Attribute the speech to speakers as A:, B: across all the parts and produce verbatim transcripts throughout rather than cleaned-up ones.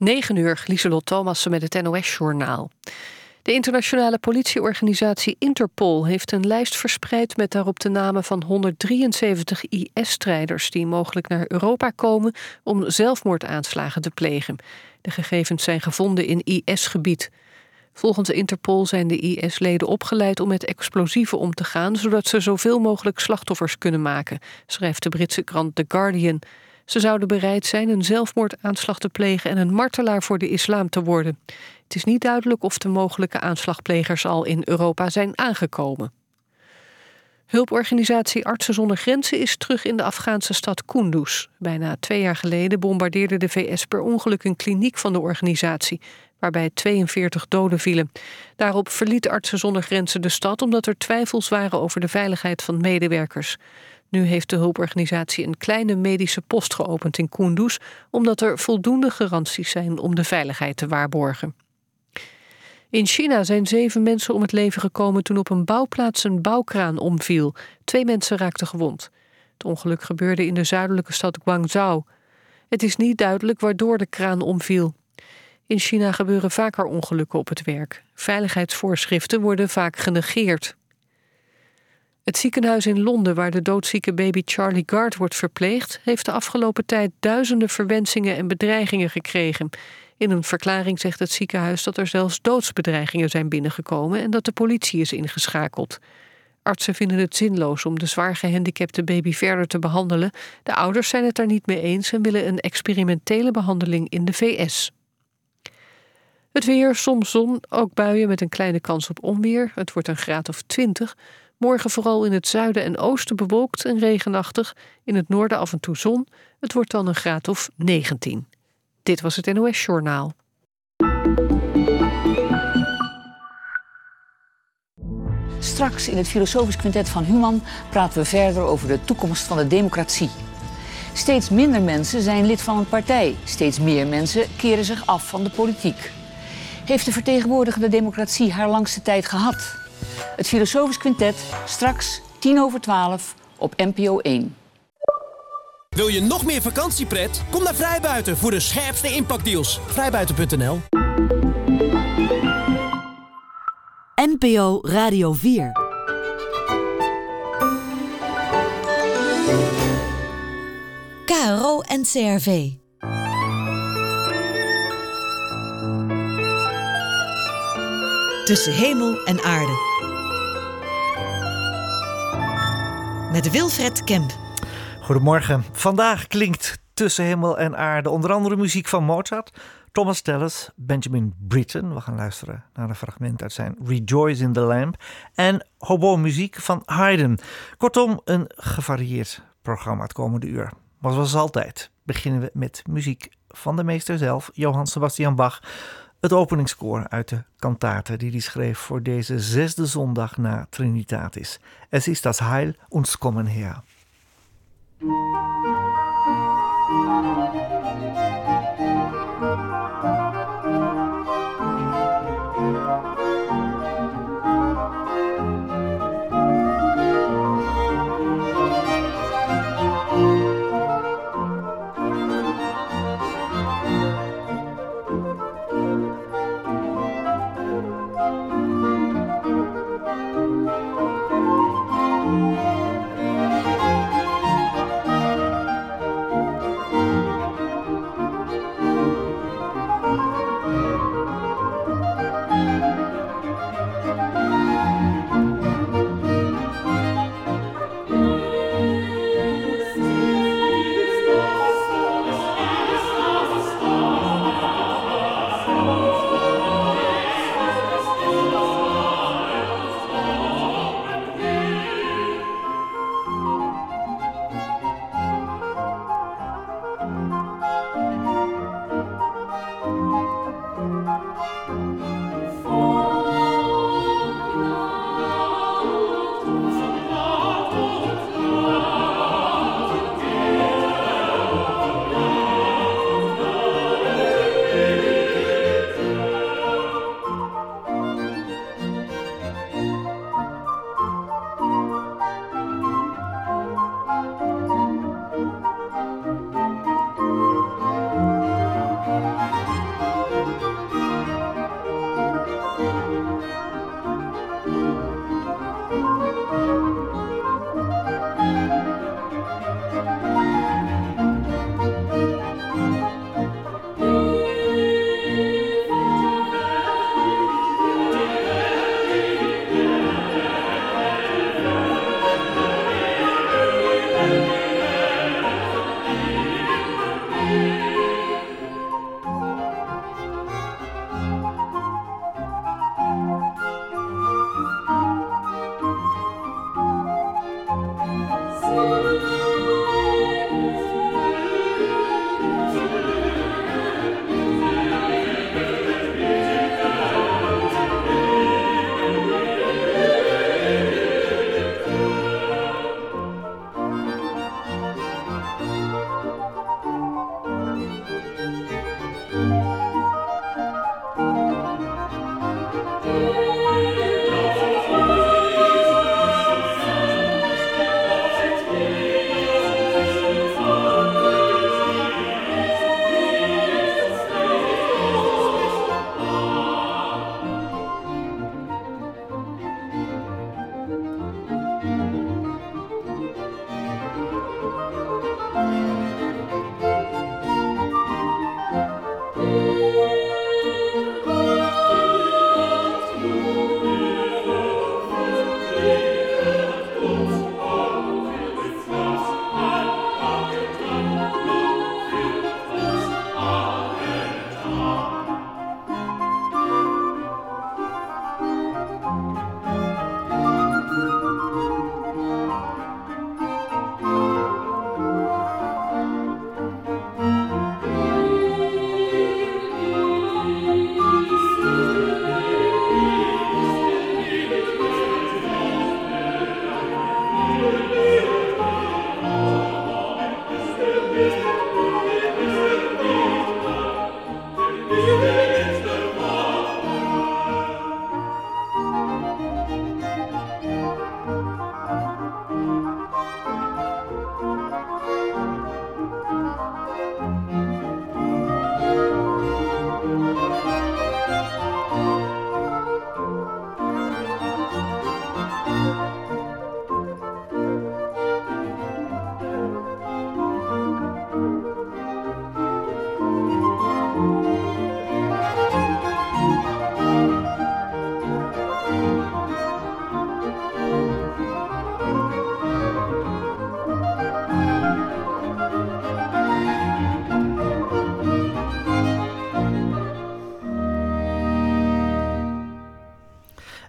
A: negen uur, Lieselot Thomassen met het N O S-journaal. De internationale politieorganisatie Interpol heeft een lijst verspreid met daarop de namen van honderddrieënzeventig I S-strijders die mogelijk naar Europa komen om zelfmoordaanslagen te plegen. De gegevens zijn gevonden in I S-gebied. Volgens Interpol zijn de I S-leden opgeleid om met explosieven om te gaan, zodat ze zoveel mogelijk slachtoffers kunnen maken, schrijft de Britse krant The Guardian. Ze zouden bereid zijn een zelfmoordaanslag te plegen en een martelaar voor de islam te worden. Het is niet duidelijk of de mogelijke aanslagplegers al in Europa zijn aangekomen. Hulporganisatie Artsen zonder Grenzen is terug in de Afghaanse stad Kunduz. Bijna twee jaar geleden bombardeerde de V S per ongeluk een kliniek van de organisatie, waarbij tweeënveertig doden vielen. Daarop verliet Artsen zonder Grenzen de stad omdat er twijfels waren over de veiligheid van medewerkers. Nu heeft de hulporganisatie een kleine medische post geopend in Kunduz, omdat er voldoende garanties zijn om de veiligheid te waarborgen. In China zijn zeven mensen om het leven gekomen toen op een bouwplaats een bouwkraan omviel. Twee mensen raakten gewond. Het ongeluk gebeurde in de zuidelijke stad Guangzhou. Het is niet duidelijk waardoor de kraan omviel. In China gebeuren vaker ongelukken op het werk. Veiligheidsvoorschriften worden vaak genegeerd. Het ziekenhuis in Londen, waar de doodzieke baby Charlie Gard wordt verpleegd, heeft de afgelopen tijd duizenden verwensingen en bedreigingen gekregen. In een verklaring zegt het ziekenhuis dat er zelfs doodsbedreigingen zijn binnengekomen en dat de politie is ingeschakeld. Artsen vinden het zinloos om de zwaar gehandicapte baby verder te behandelen. De ouders zijn het daar niet mee eens en willen een experimentele behandeling in de V S. Het weer, soms zon, ook buien met een kleine kans op onweer. Het wordt een graad of twintig. Morgen vooral in het zuiden en oosten bewolkt en regenachtig. In het noorden af en toe zon. Het wordt dan een graad of negentien. Dit was het N O S-journaal.
B: Straks in het Filosofisch Quintet van Human praten we verder over de toekomst van de democratie. Steeds minder mensen zijn lid van een partij. Steeds meer mensen keren zich af van de politiek. Heeft de vertegenwoordigende democratie haar langste tijd gehad? Het Filosofisch Quintet, straks tien over twaalf op N P O één.
C: Wil je nog meer vakantiepret? Kom naar Vrijbuiten voor de scherpste impactdeals. Vrijbuiten punt n l.
D: N P O Radio vier. K R O en C R V. Tussen hemel en aarde. Met Wilfred Kemp.
E: Goedemorgen. Vandaag klinkt Tussen hemel en aarde onder andere muziek van Mozart, Thomas Tallis, Benjamin Britten. We gaan luisteren naar een fragment uit zijn Rejoice in the Lamp. En hobo-muziek van Haydn. Kortom, een gevarieerd programma het komende uur. Maar zoals altijd beginnen we met muziek van de meester zelf, Johann Sebastian Bach. Het openingskoor uit de kantate die hij schreef voor deze zesde zondag na Trinitatis. Es ist das Heil uns kommen her.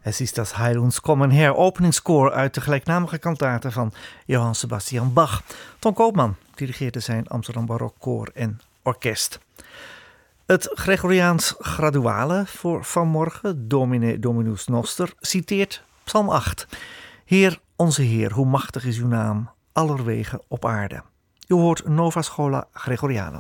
E: Es ist das Heil uns kommen her, openingskoor uit de gelijknamige kantate van Johann Sebastian Bach. Ton Koopman dirigeerde zijn Amsterdam Barokkoor en orkest. Het Gregoriaans graduale voor vanmorgen, Domine Dominus Noster, citeert Psalm acht. Heer, onze Heer, hoe machtig is uw naam, allerwegen op aarde. U hoort Nova Schola Gregoriano.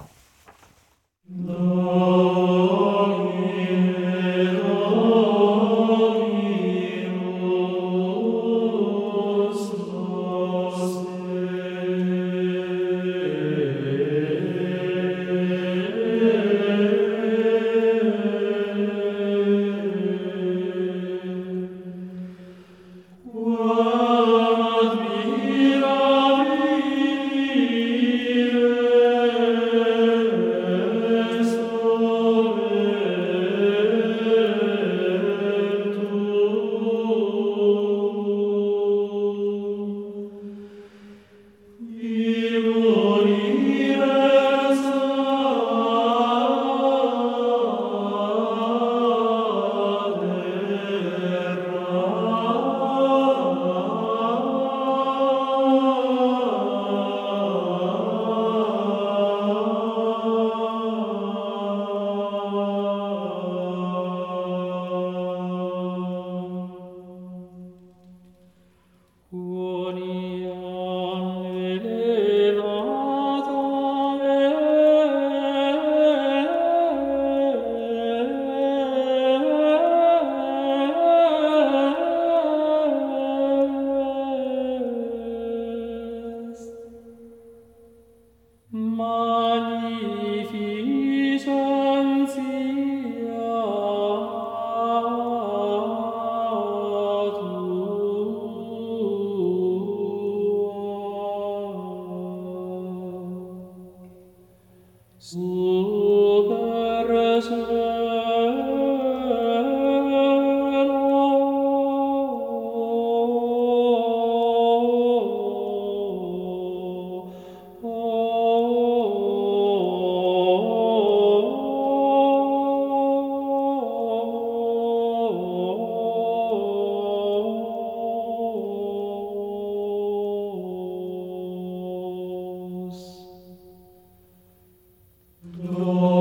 F: Lord.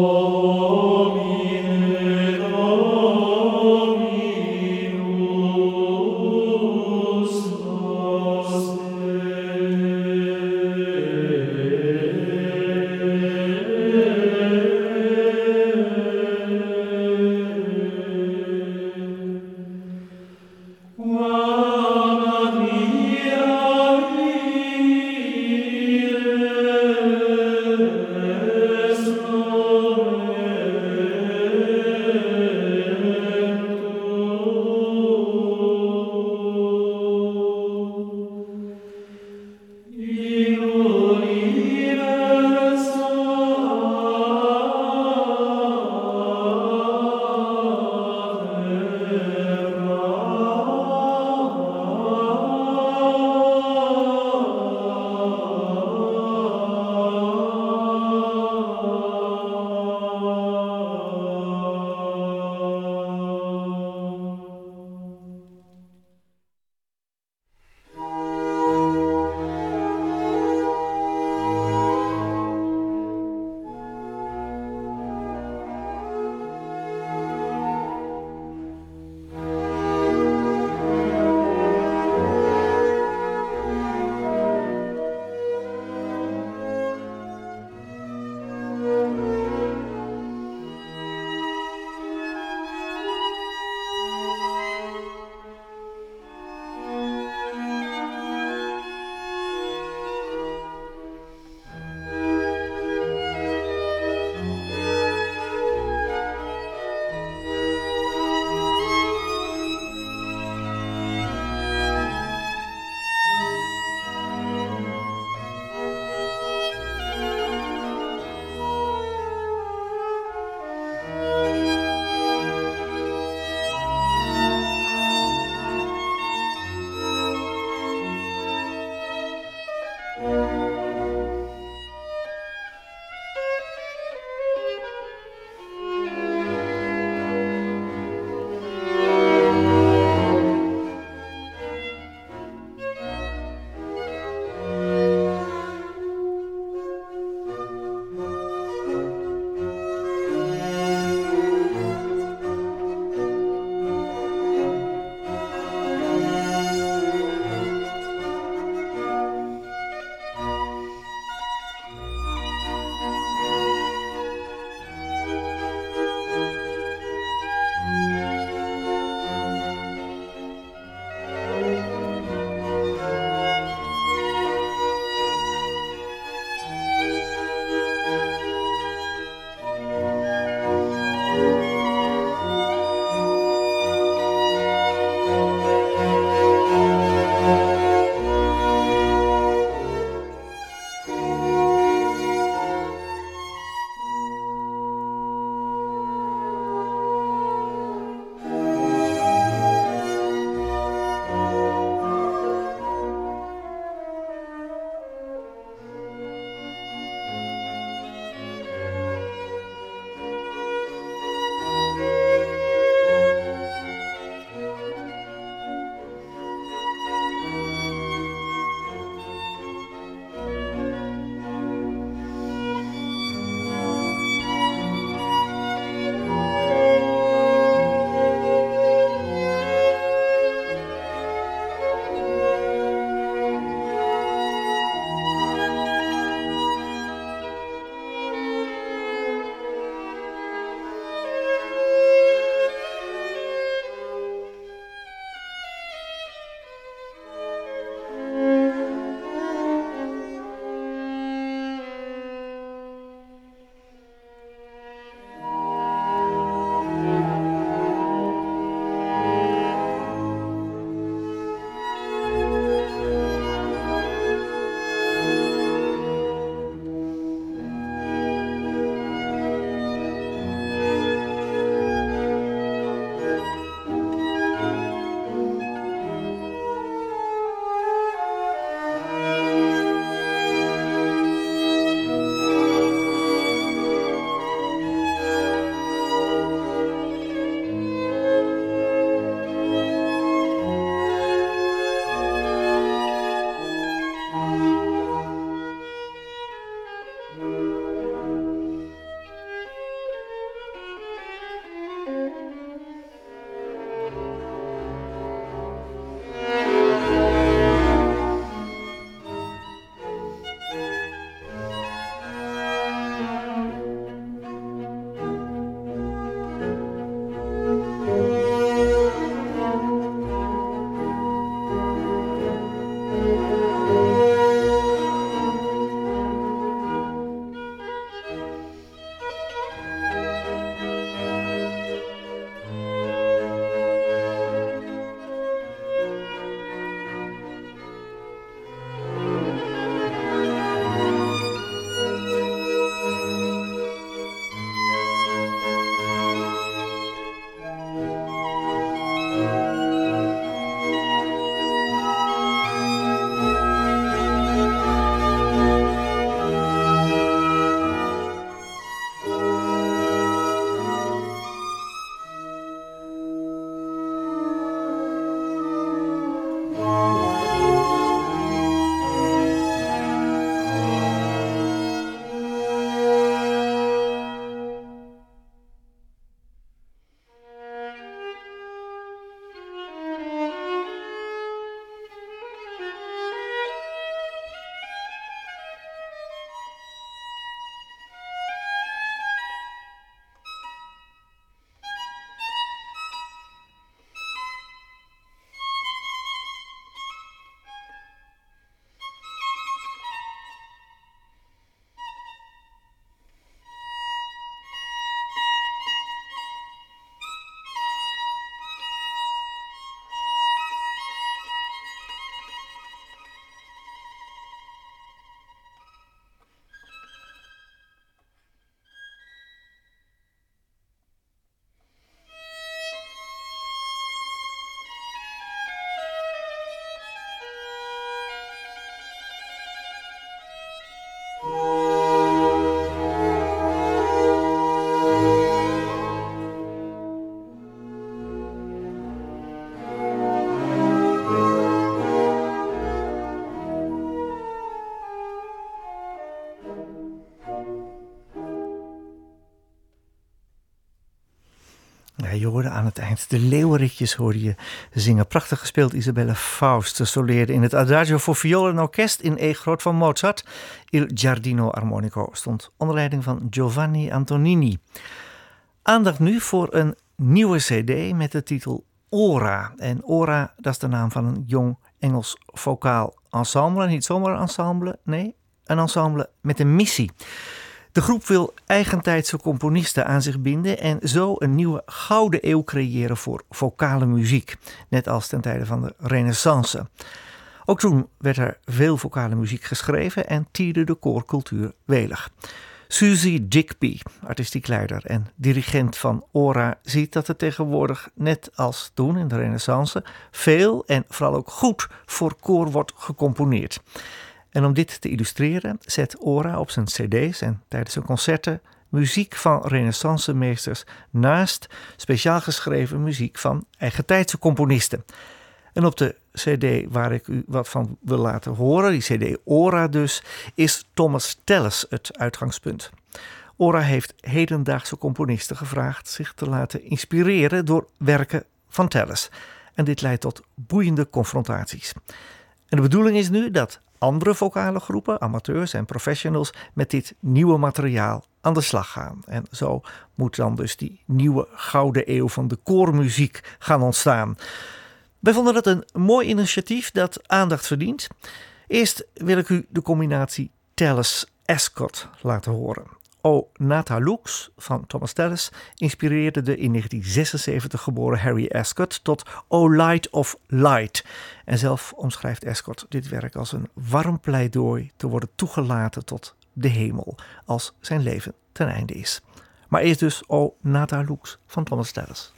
E: Ja, je hoorde aan het eind de leeuweritjes hoorde je zingen. Prachtig gespeeld Isabelle Faust. Ze leerde in het Adagio voor viool en orkest in E groot van Mozart. Il Giardino Armonico stond onder leiding van Giovanni Antonini. Aandacht nu voor een nieuwe cd met de titel Ora. En Ora, dat is de naam van een jong Engels vocaal ensemble. Niet zomaar een ensemble, nee, een ensemble met een missie. De groep wil eigentijdse componisten aan zich binden en zo een nieuwe gouden eeuw creëren voor vocale muziek. Net als ten tijde van de Renaissance. Ook toen werd er veel vocale muziek geschreven en tierde de koorcultuur welig. Susie Digby, artistiek leider en dirigent van Ora, ziet dat er tegenwoordig, net als toen in de Renaissance, veel en vooral ook goed voor koor wordt gecomponeerd. En om dit te illustreren zet Ora op zijn cd's en tijdens zijn concerten muziek van renaissance-meesters naast speciaal geschreven muziek van eigentijdse componisten. En op de cd waar ik u wat van wil laten horen, die cd Ora dus, is Thomas Tallis het uitgangspunt. Ora heeft hedendaagse componisten gevraagd zich te laten inspireren door werken van Tallis. En dit leidt tot boeiende confrontaties. En de bedoeling is nu dat andere vocale groepen, amateurs en professionals, met dit nieuwe materiaal aan de slag gaan. En zo moet dan dus die nieuwe gouden eeuw van de koormuziek gaan ontstaan. Wij vonden dat een mooi initiatief dat aandacht verdient. Eerst wil ik u de combinatie Tallis-Ascot laten horen. O Nata Lux van Thomas Tallis inspireerde de in negentien zesenzeventig geboren Harry Ascot tot O Light of Light. En zelf omschrijft Ascot dit werk als een warm pleidooi te worden toegelaten tot de hemel als zijn leven ten einde is. Maar eerst dus O Nata Lux van Thomas Tallis.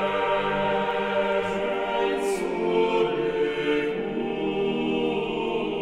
F: Oh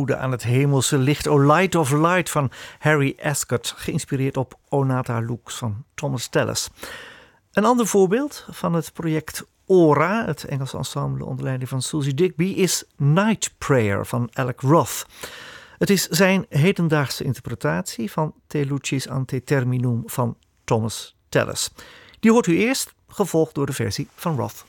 E: ode aan het hemelse licht, O Light of Light van Harry Ascot, geïnspireerd op O Nata Lux van Thomas Tallis. Een ander voorbeeld van het project Ora, het Engelse ensemble onder leiding van Susie Digby, is Night Prayer van Alec Roth. Het is zijn hedendaagse interpretatie van Te Lucis ante terminum van Thomas Tallis. Die hoort u eerst, gevolgd door de versie van Roth.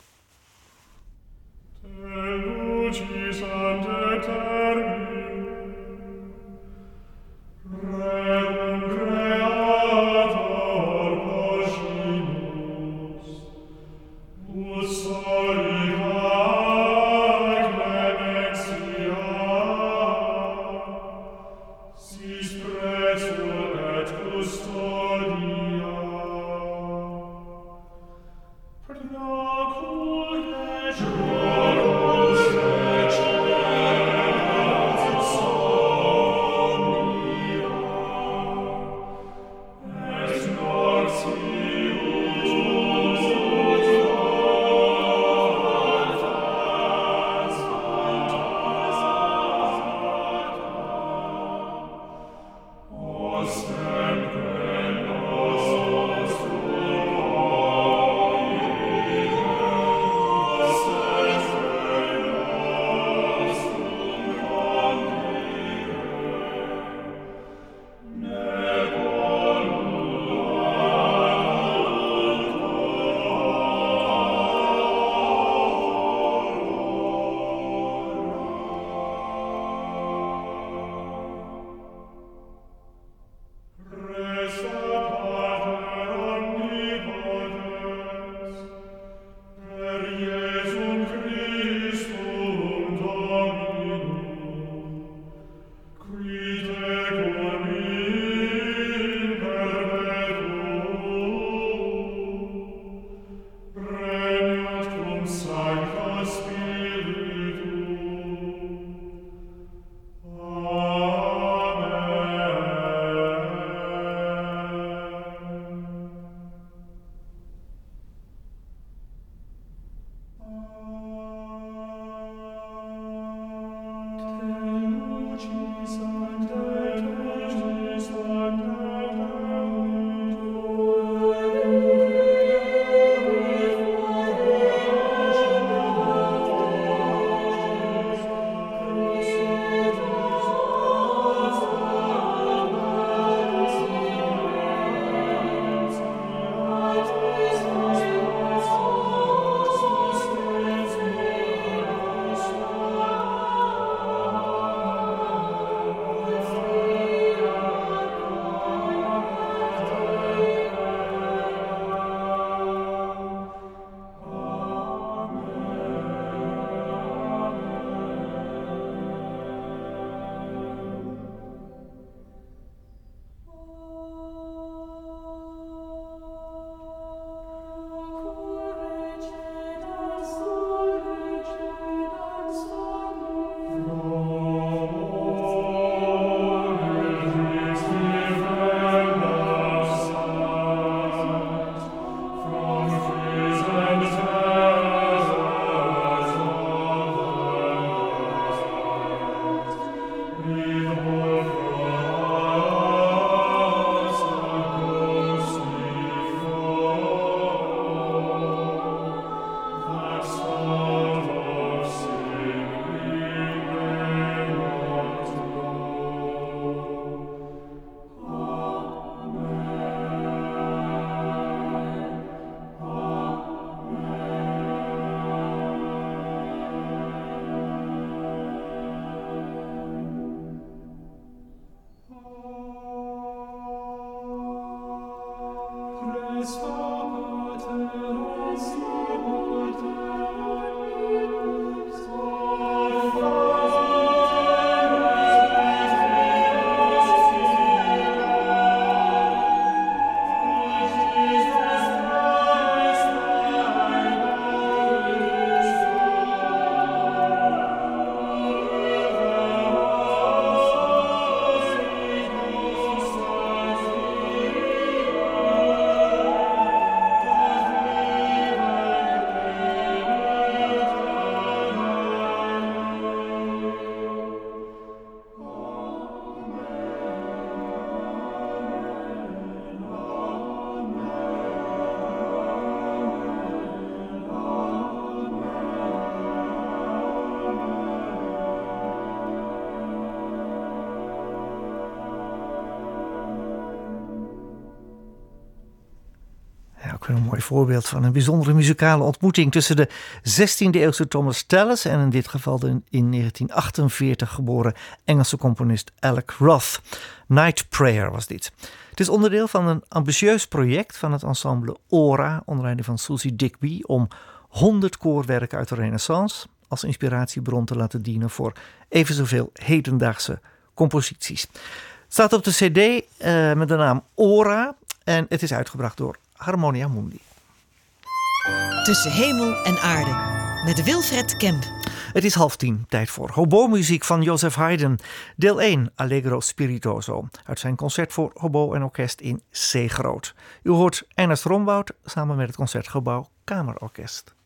E: Ook een mooi voorbeeld van een bijzondere muzikale ontmoeting tussen de zestiende eeuwse Thomas Tallis en in dit geval de in negentien achtenveertig geboren Engelse componist Alec Roth. Night Prayer was dit. Het is onderdeel van een ambitieus project van het ensemble Ora onder leiding van Susie Digby om honderd koorwerken uit de Renaissance als inspiratiebron te laten dienen voor even zoveel hedendaagse composities. Het staat op de cd uh, met de naam Ora en het is uitgebracht door Harmonia Mundi.
F: Tussen hemel en aarde met Wilfred Kemp.
E: Het is half tien, tijd voor hobo-muziek van Joseph Haydn. Deel één, Allegro Spiritoso, uit zijn concert voor hobo en orkest in C groot. U hoort Ernest Rombout samen met het Concertgebouw Kamerorkest.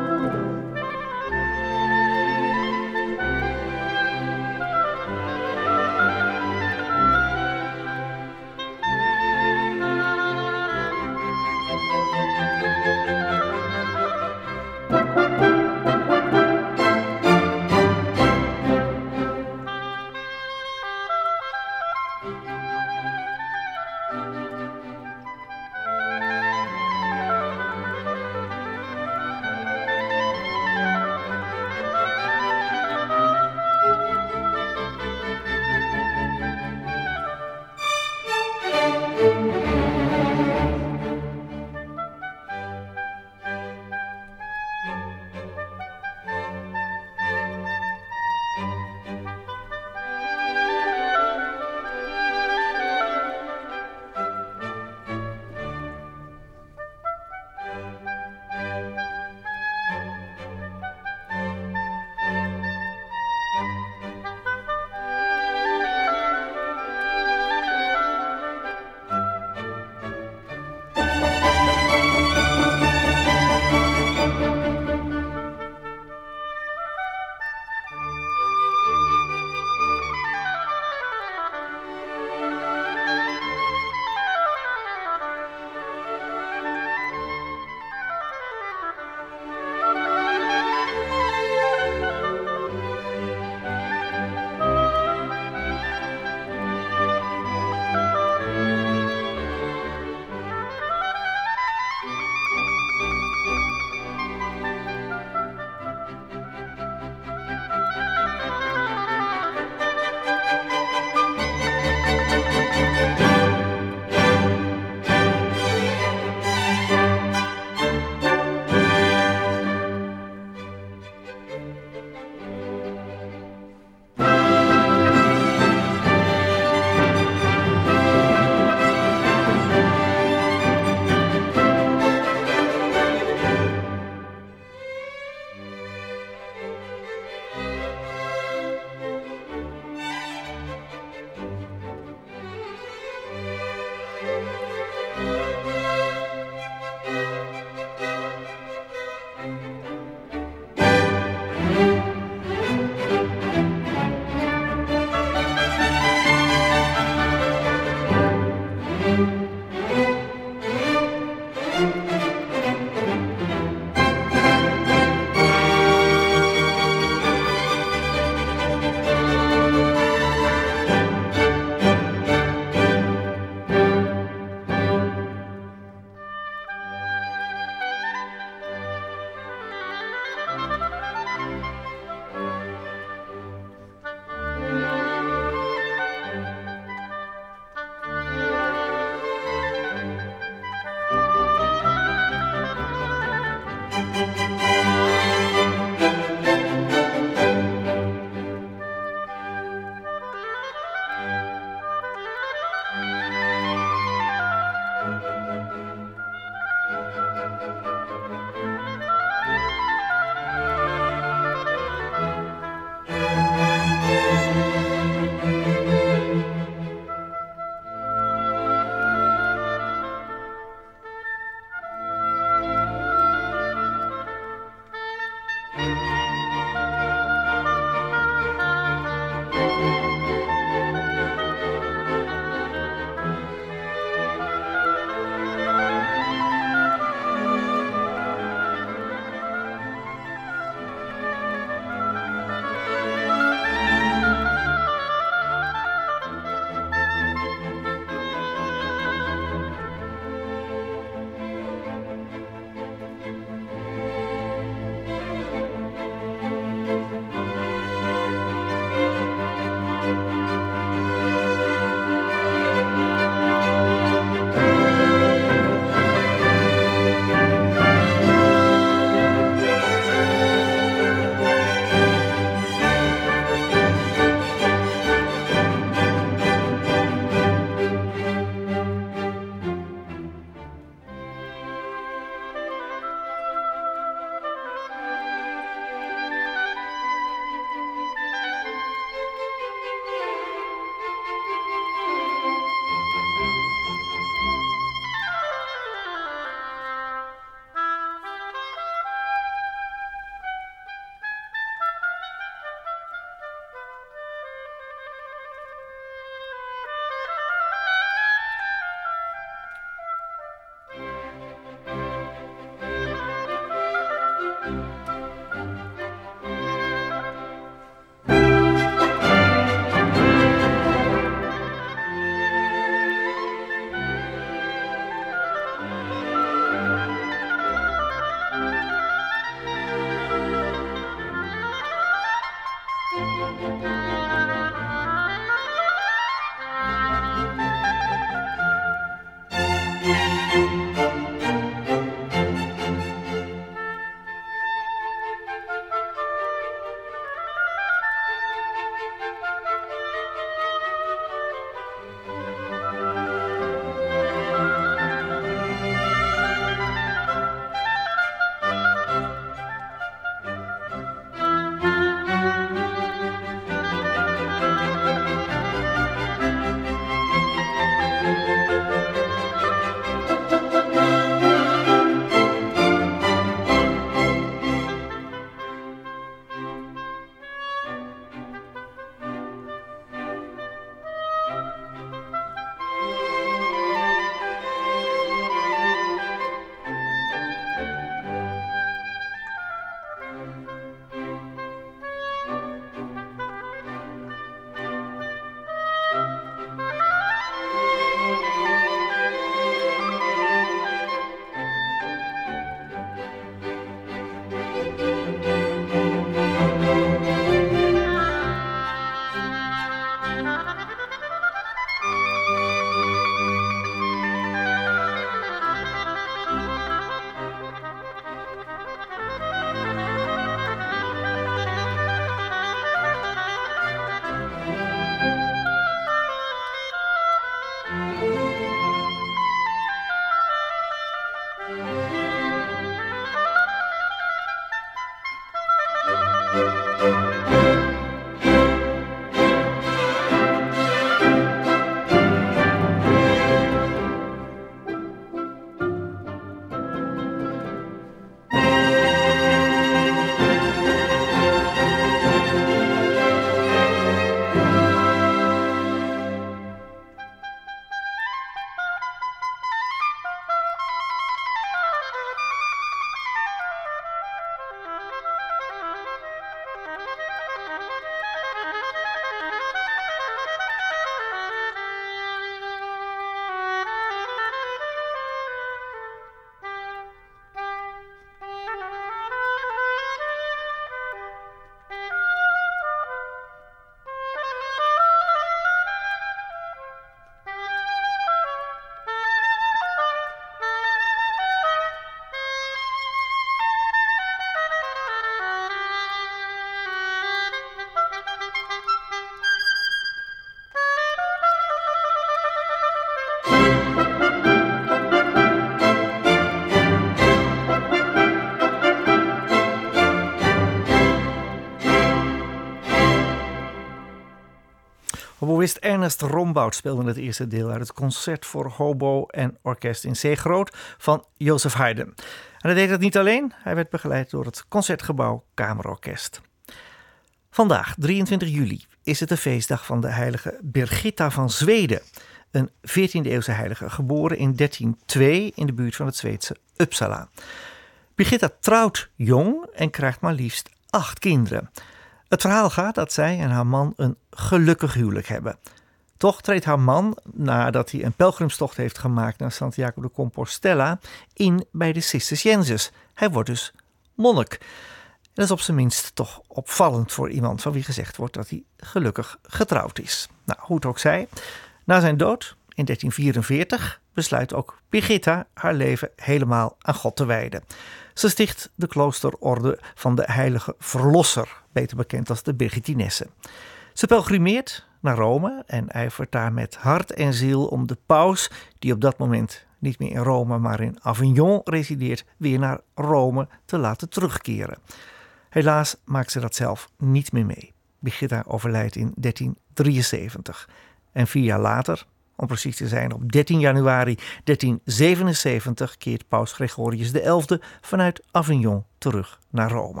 E: Hoboïst Ernest Rombout speelde het eerste deel uit het concert voor hobo en orkest in C groot van Joseph Haydn. En hij deed het niet alleen, hij werd begeleid door het Concertgebouw Kamerorkest. Vandaag, drieëntwintig juli, is het de feestdag van de heilige Birgitta van Zweden. Een veertiende eeuwse heilige, geboren in dertienhonderdtwee in de buurt van het Zweedse Uppsala. Birgitta trouwt jong en krijgt maar liefst acht kinderen. Het verhaal gaat dat zij en haar man een gelukkig huwelijk hebben. Toch treedt haar man, nadat hij een pelgrimstocht heeft gemaakt naar Santiago de Compostela, in bij de Cisterciënzers. Hij wordt dus monnik. En dat is op zijn minst toch opvallend voor iemand van wie gezegd wordt dat hij gelukkig getrouwd is. Nou, hoe het ook zij, na zijn dood in dertien vierenveertig besluit ook Birgitta haar leven helemaal aan God te wijden. Ze sticht de kloosterorde van de heilige Verlosser, beter bekend als de Birgittinessen. Ze pelgrimeert naar Rome en ijvert daar met hart en ziel om de paus, die op dat moment niet meer in Rome maar in Avignon resideert, weer naar Rome te laten terugkeren. Helaas maakt ze dat zelf niet meer mee. Birgitta overlijdt in dertien drieënzeventig en vier jaar later, om precies te zijn op dertien januari dertien zevenenzeventig, keert paus Gregorius de elfde vanuit Avignon terug naar Rome.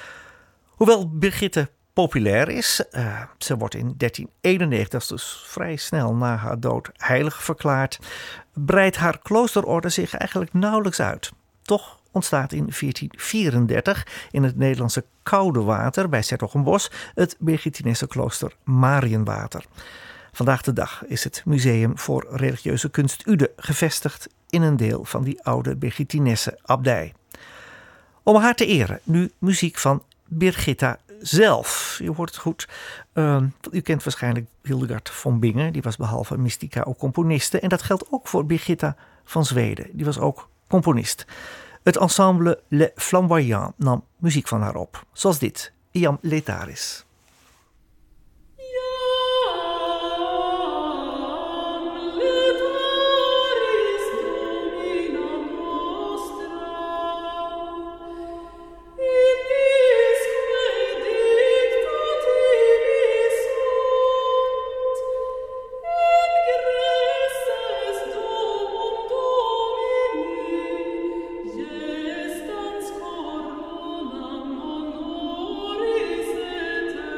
E: Hoewel Birgitta populair is, uh, ze wordt in dertien eenennegentig, dus vrij snel na haar dood, heilig verklaard, breidt haar kloosterorde zich eigenlijk nauwelijks uit. Toch ontstaat in veertien vierendertig in het Nederlandse Koudewater bij 's-Hertogenbosch het Birgittinessenklooster Mariënwater. Vandaag de dag is het Museum voor Religieuze Kunst Uden gevestigd in een deel van die oude Birgittinessen-abdij. Om haar te eren, nu muziek van Birgitta zelf. U hoort het goed. Uh, u kent waarschijnlijk Hildegard von Bingen. Die was behalve mystica ook componiste. En dat geldt ook voor Birgitta van Zweden. Die was ook componist. Het ensemble Les Flamboyants nam muziek van haar op. Zoals dit, Iam Letaris.
G: Yes, dance coronam honoris et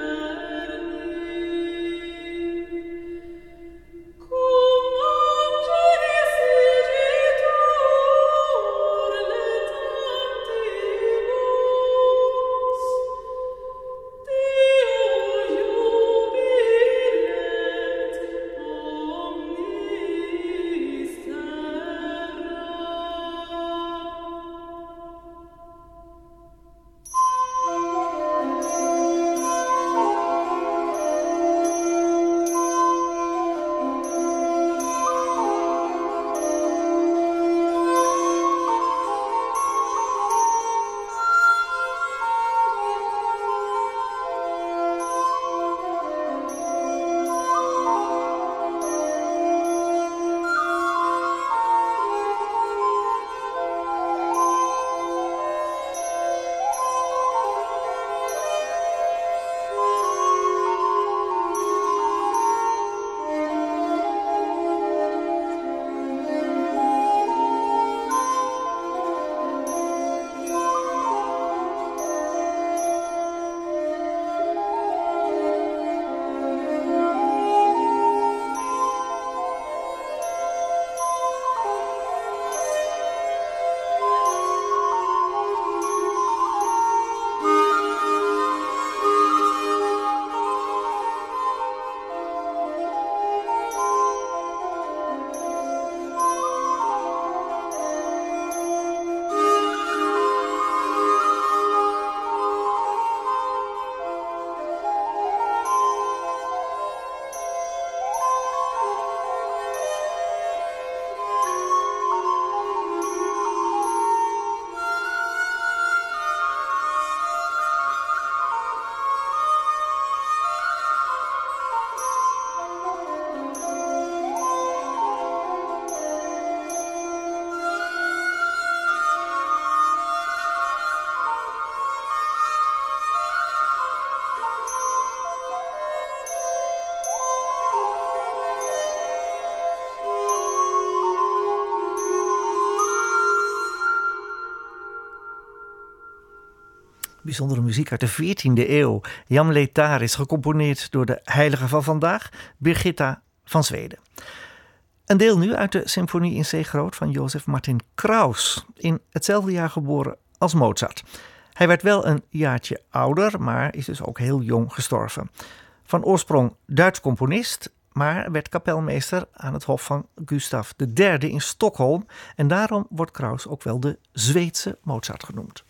E: Bijzondere muziek uit de veertiende eeuw. Jam Letar is gecomponeerd door de heilige van vandaag, Birgitta van Zweden. Een deel nu uit de symfonie in C groot van Josef Martin Kraus, in hetzelfde jaar geboren als Mozart. Hij werd wel een jaartje ouder, maar is dus ook heel jong gestorven. Van oorsprong Duits componist, maar werd kapelmeester aan het hof van Gustav de derde in Stockholm. En daarom wordt Kraus ook wel de Zweedse Mozart genoemd.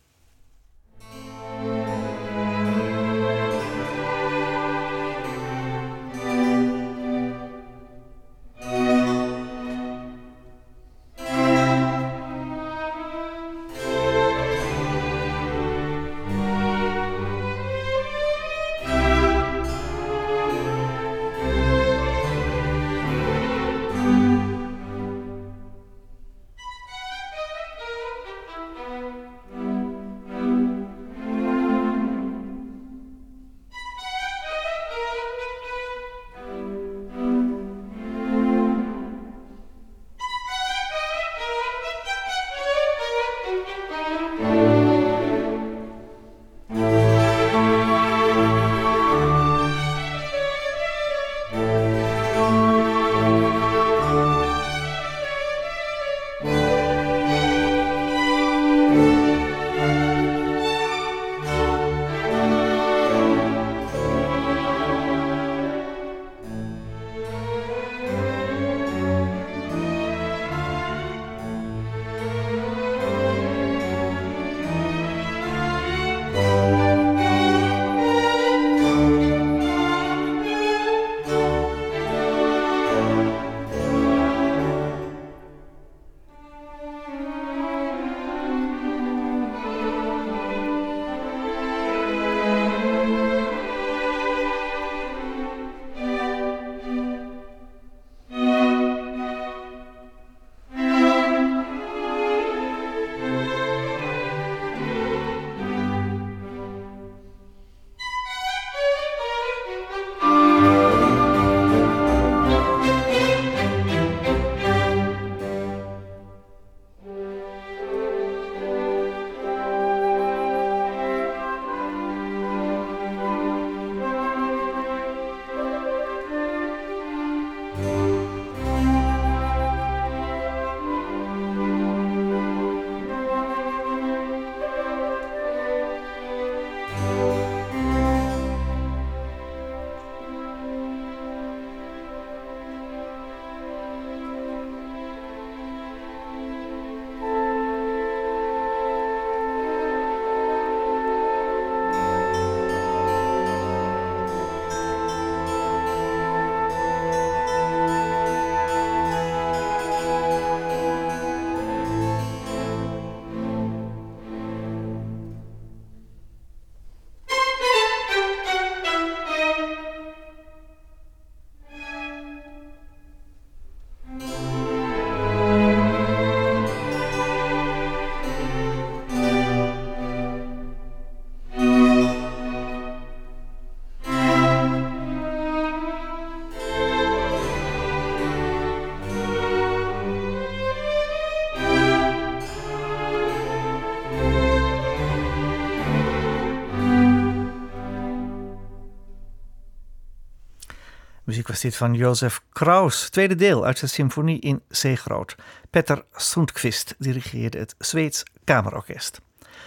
E: Muziek was dit van Josef Kraus, tweede deel uit zijn symfonie in C groot. Petter Sundqvist dirigeerde het Zweeds Kamerorkest.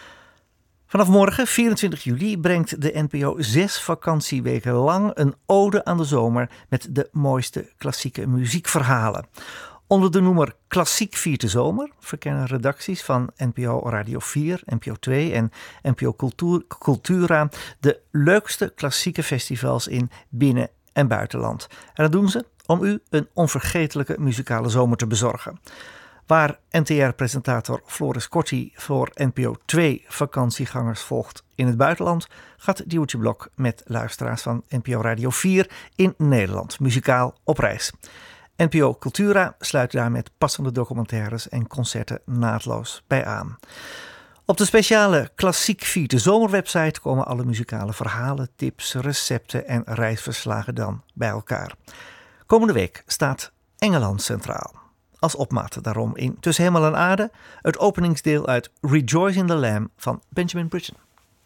E: Vanaf morgen, vierentwintig juli, brengt de N P O zes vakantieweken lang een ode aan de zomer met de mooiste klassieke muziekverhalen. Onder de noemer Klassiek viert de zomer verkennen redacties van N P O Radio vier, N P O twee en N P O Cultuur, Cultura de leukste klassieke festivals in binnen- en buitenland. En dat doen ze om u een onvergetelijke muzikale zomer te bezorgen. Waar N T R-presentator Floris Corti voor N P O twee vakantiegangers volgt in het buitenland, gaat Diewertje Blok met luisteraars van N P O Radio vier in Nederland muzikaal op reis. N P O Cultura sluit daar met passende documentaires en concerten naadloos bij aan. Op de speciale Klassiek viert de zomerwebsite komen alle muzikale verhalen, tips, recepten en reisverslagen dan bij elkaar. Komende week staat Engeland centraal. Als opmaat daarom in Tussen Hemel en Aarde het openingsdeel uit Rejoice in the Lamb van Benjamin Britten.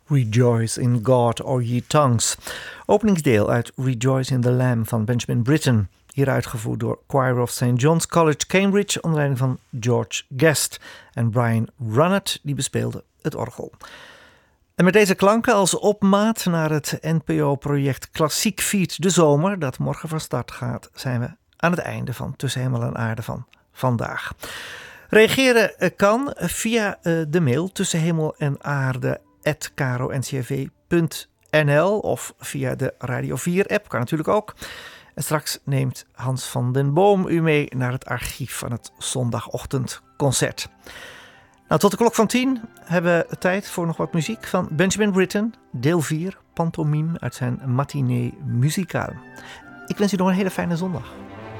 E: Rejoice in God, O ye tongues. Openingsdeel uit Rejoice in the Lamb van Benjamin Britten. Hier uitgevoerd door Choir of Saint John's College, Cambridge, onder leiding van George Guest. En Brian Runnett, die bespeelde het orgel. En met deze klanken als opmaat naar het N P O-project Klassiek viert de zomer, dat morgen van start gaat, zijn we aan het einde van Tussen Hemel en Aarde van vandaag. Reageren kan via de mail tussen hemel en aarde at caro n c r v punt n l of via de Radio vier app, kan natuurlijk ook. En straks neemt Hans van den Boom u mee naar het archief van het zondagochtendconcert. Nou, tot de klok van tien hebben we tijd voor nog wat muziek van Benjamin Britten, deel vier, pantomime uit zijn matinee muzikaal. Ik wens u nog een hele fijne zondag.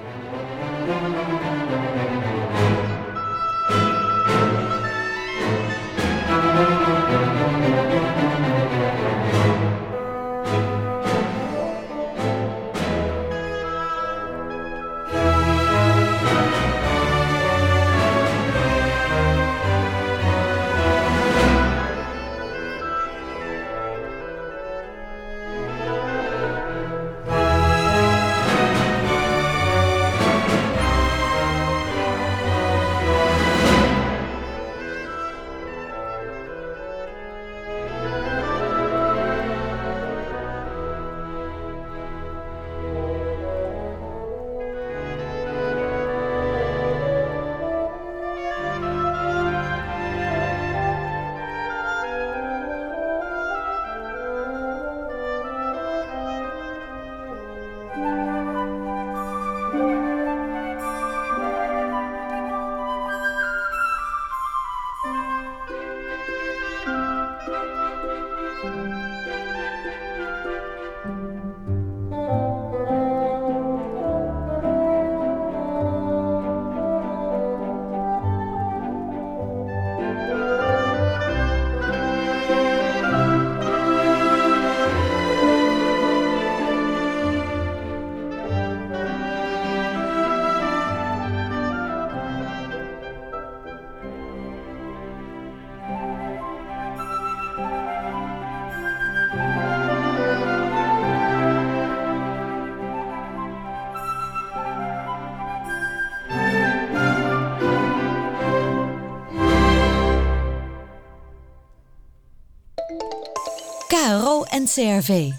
F: K R O N C R V.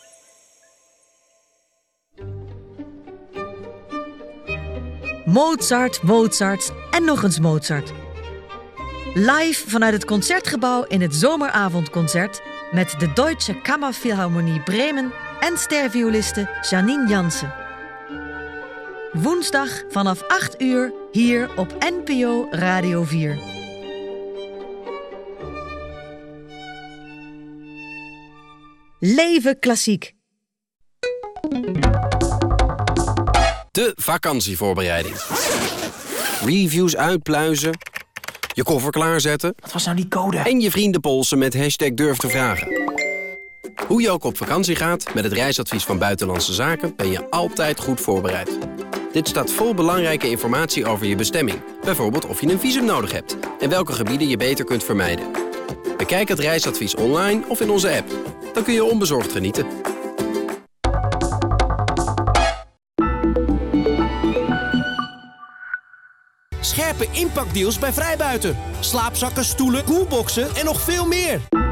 F: Mozart, Mozart en nog eens Mozart. Live vanuit het Concertgebouw in het Zomeravondconcert met de Deutsche Kammerphilharmonie Bremen en stervioliste Janine Jansen. Woensdag vanaf acht uur hier op N P O Radio vier. Leven klassiek.
G: De vakantievoorbereiding. Reviews uitpluizen. Je koffer klaarzetten.
H: Wat was nou die code?
G: En je vrienden polsen met hashtag durf te vragen. Hoe je ook op vakantie gaat, met het reisadvies van Buitenlandse Zaken ben je altijd goed voorbereid. Dit staat vol belangrijke informatie over je bestemming. Bijvoorbeeld of je een visum nodig hebt en welke gebieden je beter kunt vermijden. Bekijk het reisadvies online of in onze app. Dan kun je onbezorgd genieten.
C: Scherpe impactdeals bij Vrijbuiter. Slaapzakken, stoelen, koelboxen en nog veel meer.